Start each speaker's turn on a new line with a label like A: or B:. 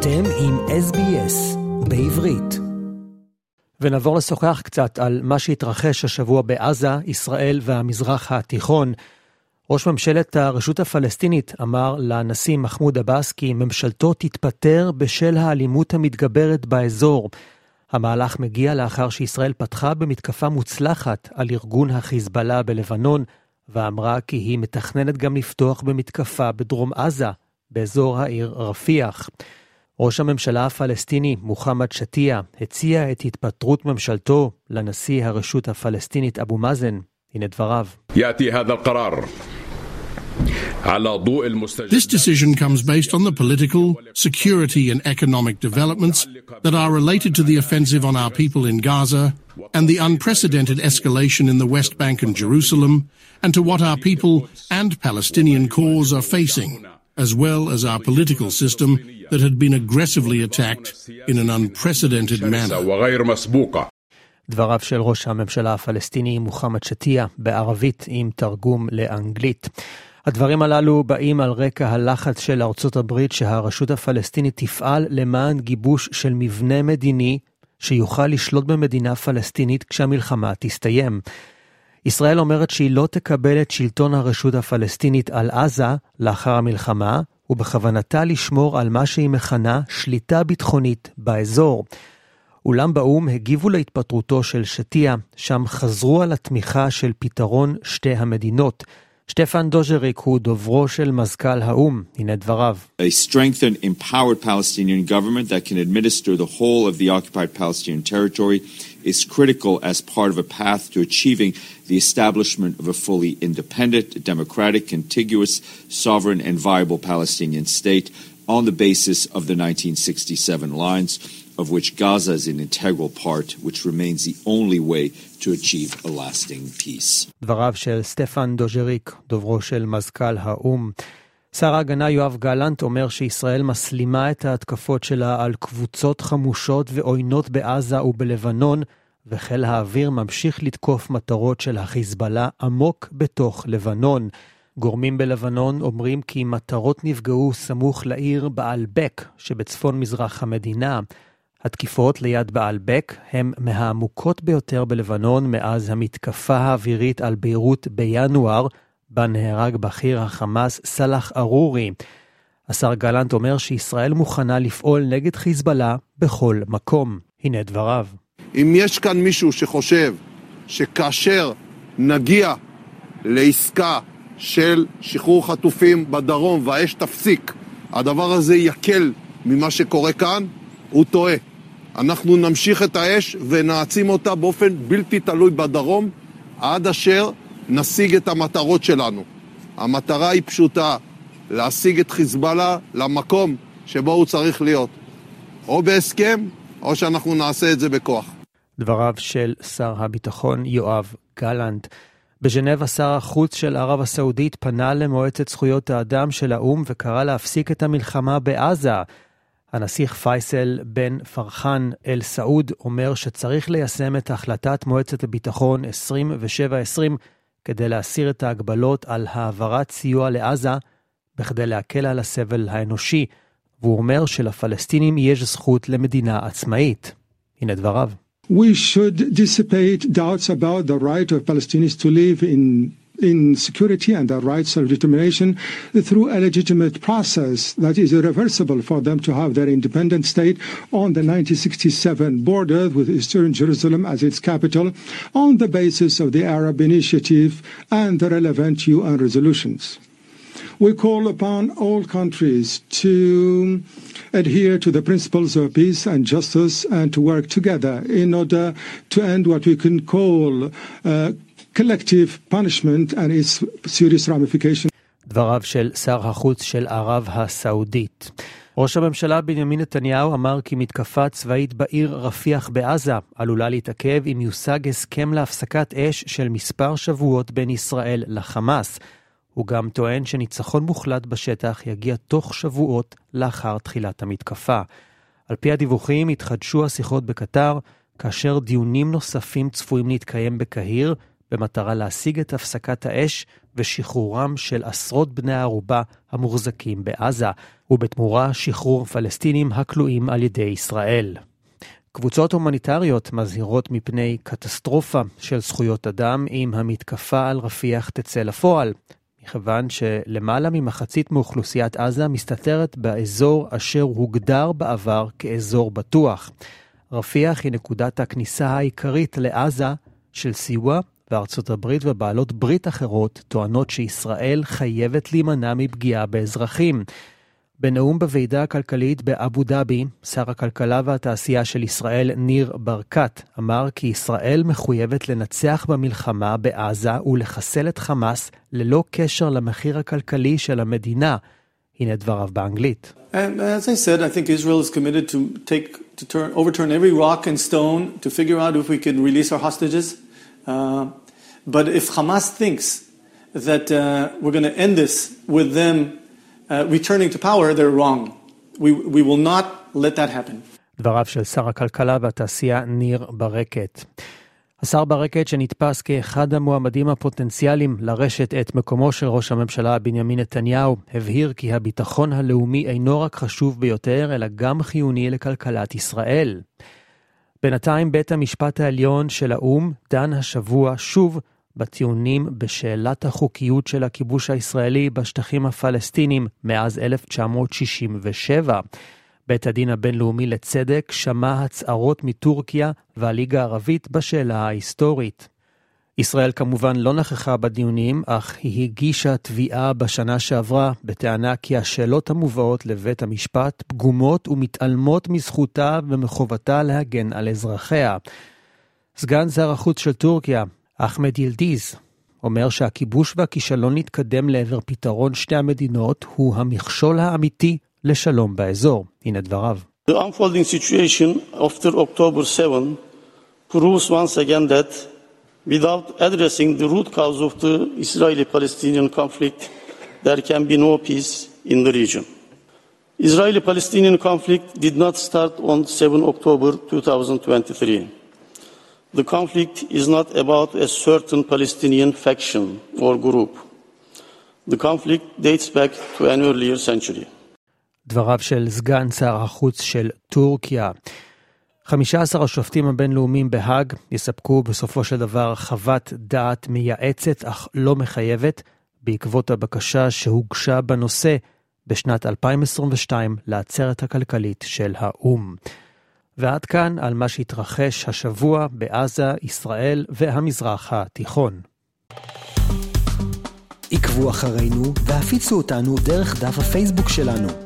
A: אתם עם SBS בעברית. ונעבור לשוחח קצת על מה שהתרחש השבוע בעזה, ישראל והמזרח התיכון. ראש ממשלת הרשות הפלסטינית אמר לנשיא מחמוד עבאס כי ממשלתו תתפטר בשל האלימות המתגברת באזור. המהלך מגיע לאחר שישראל פתחה במתקפה מוצלחת על ארגון החיזבאללה בלבנון, ואמרה כי היא מתכננת גם לפתוח במתקפה בדרום עזה, באזור העיר רפיח. ראש הממשלה הפלסטיני מוחמד שתיה הציע את התפטרות ממשלתו לנשיא הרשות הפלסטינית אבו מאזן. הנה דבריו.
B: This decision comes based on the political, security and economic developments that are related to the offensive on our people in Gaza and the unprecedented escalation in the West Bank and Jerusalem, and to what our people and Palestinian cause are facing, as well as our political system that had been aggressively attacked in an unprecedented manner.
A: דבריו של ראש הממשלה הפלסטיני מוחמד שתיה בערבית עם תרגום לאנגלית. הדברים הללו באים על רקע הלחץ של ארצות הברית שהרשות הפלסטינית תפעל למען גיבוש של מבנה מדיני שיוכל לשלוט במדינה פלסטינית כשהמלחמה תסתיים. ישראל אומרת שהיא לא תקבל את שלטון הרשות הפלסטינית על עזה לאחר המלחמה, ובכוונתה לשמור על מה שהיא מכנה שליטה ביטחונית באזור. אולם באום הגיבו להתפטרותו של שתיה, שם חזרו על התמיכה של פתרון שתי המדינות. סטפן דוז'ריק הוא דוברו של מזכ"ל האום. הנה דבריו.
C: A strengthened, empowered Palestinian government that can administer the whole of the occupied Palestinian territory is critical as part of a path to achieving the establishment of a fully independent, democratic, contiguous, sovereign and viable Palestinian state on the basis of the 1967 lines, of which Gaza is an integral part, which remains the only way to achieve a lasting peace.
A: דבריו של סטפן דוז'ריק, דוברו של מזכ"ל האום. שר ההגנה יואב גלנט אומר שישראל מסלימה את ההתקפות שלה על קבוצות חמושות ועוינות בעזה ובלבנון, וחיל האוויר ממשיך לתקוף מטרות של החיזבאללה עמוק בתוך לבנון. גורמים בלבנון אומרים כי מטרות נפגעו סמוך לעיר בעלבק שבצפון מזרח המדינה. התקיפות ליד בעלבק הם מהעמוקות ביותר בלבנון מאז המתקפה האווירית על ביירות בינואר, בה נהרג בכיר החמאס סלח ארורי. השר גלנט אומר שישראל מוכנה לפעול נגד חיזבאללה בכל מקום. הנה דבריו.
D: אם יש כאן מישהו שחושב שכאשר נגיע לעסקה של שחרור חטופים בדרום והאש תפסיק, הדבר הזה יקל ממה שקורה כאן, הוא טועה. אנחנו נמשיך את האש ונעצים אותה באופן בלתי תלוי בדרום, עד אשר נשיג את המטרות שלנו. המטרה היא פשוטה, להשיג את חיזבאללה למקום שבו הוא צריך להיות. או בהסכם, או שאנחנו נעשה את זה בכוח.
A: דבריו של שר הביטחון יואב גלנט. בז'נבה שר החוץ של ערב הסעודית פנה למועצת זכויות האדם של האום וקרא להפסיק את המלחמה בעזה. הנסיך פייסל בן פרחן אל סעוד אומר שצריך ליישם את החלטת מועצת הביטחון 2720 כדי להסיר את ההגבלות על העברת סיוע לעזה בכדי להקל על הסבל האנושי, והוא אומר שלפלסטינים יש זכות למדינה עצמאית. הנה דבריו.
E: We should dissipate doubts about the right of Palestinians to live in security and their rights of determination through a legitimate process that is irreversible for them to have their independent state on the 1967 border with Eastern Jerusalem as its capital on the basis of the Arab Initiative and the relevant UN resolutions. We call upon all countries to adhere to the principles of peace and justice and to work together in order to end what we can call collective punishment and its serious ramifications.
A: דבריו של שר החוץ של ערב הסעודית. ראש הממשלה בנימין נתניהו אמר כי מתקפה צבאית בעיר רפיח בעזה עלולה להתעכב אם יושג הסכם להפסקת אש של מספר שבועות בין ישראל לחמאס. הוא גם טוען שניצחון מוחלט בשטח יגיע תוך שבועות לאחר תחילת המתקפה. על פי הדיווחים התחדשו השיחות בקטר, כאשר דיונים נוספים צפויים להתקיים בקהיר, במטרה להשיג את הפסקת האש ושחרורם של עשרות בני הערובה המוחזקים בעזה. ובתמורה שחרור פלסטינים הכלואים על ידי ישראל. קבוצות הומניטריות מזהירות מפני קטסטרופה של זכויות אדם אם המתקפה על רפיח תצא לפועל, מכיוון שלמעלה ממחצית מאוכלוסיית עזה מסתתרת באזור אשר הוגדר בעבר כאזור בטוח. רפיח היא נקודת הכניסה העיקרית לעזה של סיוע, וארצות הברית ובעלות ברית אחרות טוענות שישראל חייבת להימנע מפגיעה באזרחים. בנאום בוועידה הכלכלית באבו דאבי, שר הכלכלה והתעשייה של ישראל ניר ברקת אמר כי ישראל מחויבת לנצח במלחמה בעזה ולחסל את חמאס ללא קשר למחיר הכלכלי של המדינה. הנה דבריו באנגלית.
F: As I said, I think Israel is committed to overturn every rock and stone to figure out if we can release our hostages. But if Hamas thinks that we're going to end this with them returning to power, they're wrong. We will not let that happen.
A: דבריו של שר הכלכלה והתעשייה ניר ברקת. השר ברקת שנתפס כאחד המועמדים הפוטנציאליים לרשת את מקומו של ראש הממשלה בנימין נתניהו, הבהיר כי הביטחון הלאומי אינו רק חשוב ביותר, אלא גם חיוני לכלכלת ישראל. בינתיים בית המשפט העליון של האו"ם דן השבוע שוב בטיעונים בשאלת החוקיות של הכיבוש הישראלי בשטחים הפלסטינים מאז 1967. בית הדין הבינלאומי לצדק שמע הצהרות מטורקיה והליגה הערבית בשאלה ההיסטורית. ישראל כמובן לא נכחה בדיונים, אך היא הגישה תביעה בשנה שעברה בטענה כי השאלות המובאות לבית המשפט פגומות ומתעלמות מזכותה ומחובתה להגן על אזרחיה. סגן שר החוץ של טורקיה, אחמד ילדיז, אומר שהכיבוש והכישלון להתקדם לעבר פתרון שתי המדינות הוא המכשול האמיתי לשלום באזור. הנה דבריו.
G: The unfolding situation after October 7 proves once again that without addressing the root cause of the Israeli-Palestinian conflict, there can be no peace in the region. Israeli-Palestinian conflict did not start on 7 October 2023. The conflict is not about a certain Palestinian faction or group. The conflict dates back to an earlier century.
A: דבריו של סגן שר החוץ של טורקיה. 15 השופטים הבינלאומיים בהאג יספקו בסופו של דבר חוות דעת מייעצת אך לא מחייבת בעקבות הבקשה שהוגשה בנושא בשנת 2022 לעצרת הכלכלית של האו"ם. ועד כאן על מה שהתרחש השבוע בעזה, ישראל והמזרח התיכון.
H: עקבו אחרינו והפיצו אותנו דרך דף הפייסבוק שלנו.